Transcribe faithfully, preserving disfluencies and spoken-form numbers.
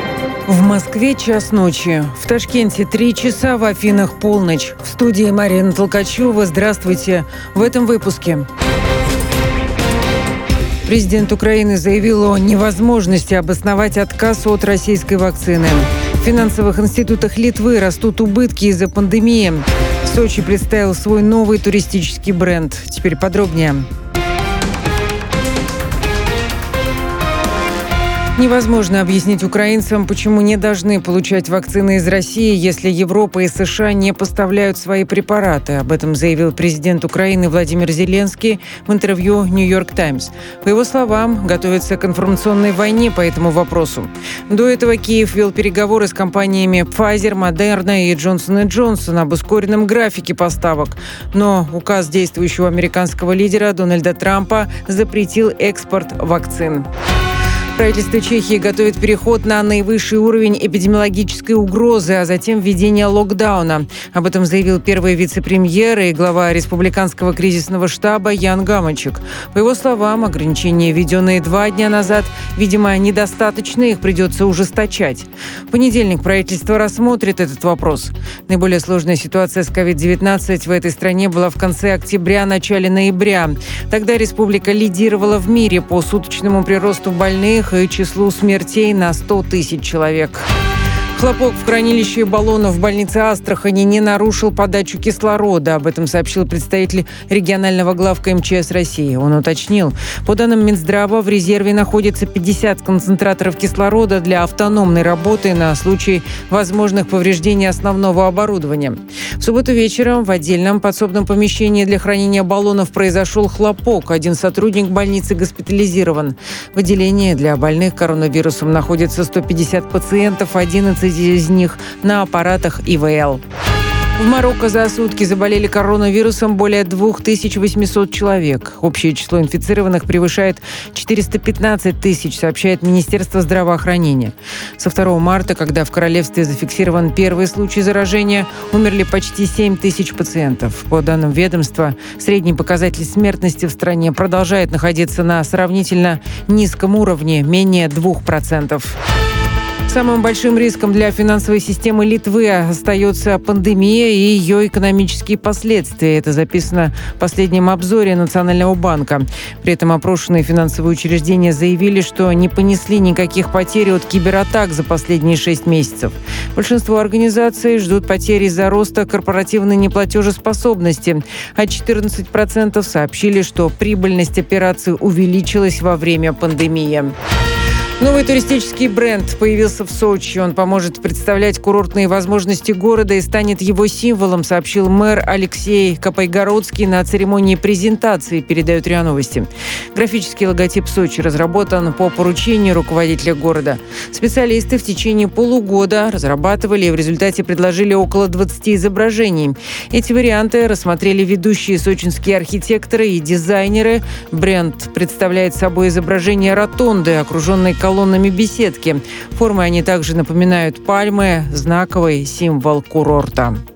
В Москве час ночи, в Ташкенте три часа, в Афинах полночь. В студии Марина Толкачева. Здравствуйте. В этом выпуске. Президент Украины заявил о невозможности обосновать отказ от российской вакцины. В финансовых институтах Литвы растут убытки из-за пандемии. Сочи представил свой новый туристический бренд. Теперь подробнее. Невозможно объяснить украинцам, почему не должны получать вакцины из России, если Европа и США не поставляют свои препараты. Об этом заявил президент Украины Владимир Зеленский в интервью «Нью-Йорк Таймс». По его словам, готовится к информационной войне по этому вопросу. До этого Киев вел переговоры с компаниями Pfizer, Moderna и Johnson энд Johnson об ускоренном графике поставок. Но указ действующего американского лидера Дональда Трампа запретил экспорт вакцин. Правительство Чехии готовит переход на наивысший уровень эпидемиологической угрозы, а затем введение локдауна. Об этом заявил первый вице-премьер и глава республиканского кризисного штаба Ян Гамачек. По его словам, ограничения, введенные два дня назад, видимо, недостаточно, их придется ужесточать. В понедельник правительство рассмотрит этот вопрос. Наиболее сложная ситуация с ковид девятнадцать в этой стране была в конце октября, начале ноября. Тогда республика лидировала в мире по суточному приросту больных и числу смертей на сто тысяч человек. Хлопок в хранилище баллонов в больнице Астрахани не нарушил подачу кислорода. Об этом сообщил представитель регионального главка эм че эс России. Он уточнил, по данным Минздрава, в резерве находится пятьдесят концентраторов кислорода для автономной работы на случай возможных повреждений основного оборудования. В субботу вечером в отдельном подсобном помещении для хранения баллонов произошел хлопок. Один сотрудник больницы госпитализирован. В отделении для больных коронавирусом находится сто пятьдесят пациентов, одиннадцать из них на аппаратах и вэ эл. В Марокко за сутки заболели коронавирусом более две тысячи восемьсот человек. Общее число инфицированных превышает четыреста пятнадцать тысяч, сообщает Министерство здравоохранения. Со второго марта, когда в королевстве зафиксирован первый случай заражения, умерли почти семь тысяч пациентов. По данным ведомства, средний показатель смертности в стране продолжает находиться на сравнительно низком уровне, менее двух процентов. Самым большим риском для финансовой системы Литвы остается пандемия и ее экономические последствия. Это записано в последнем обзоре Национального банка. При этом опрошенные финансовые учреждения заявили, что не понесли никаких потерь от кибератак за последние шесть месяцев. Большинство организаций ждут потери из-за роста корпоративной неплатежеспособности, а четырнадцать процентов сообщили, что прибыльность операций увеличилась во время пандемии. Новый туристический бренд появился в Сочи. Он поможет представлять курортные возможности города и станет его символом, сообщил мэр Алексей Капайгородский на церемонии презентации, передают РИА Новости. Графический логотип Сочи разработан по поручению руководителя города. Специалисты в течение полугода разрабатывали и в результате предложили около двадцати изображений. Эти варианты рассмотрели ведущие сочинские архитекторы и дизайнеры. Бренд представляет собой изображение ротонды, окруженной колоннами колоннами беседки. Формы они также напоминают пальмы, знаковый символ курорта.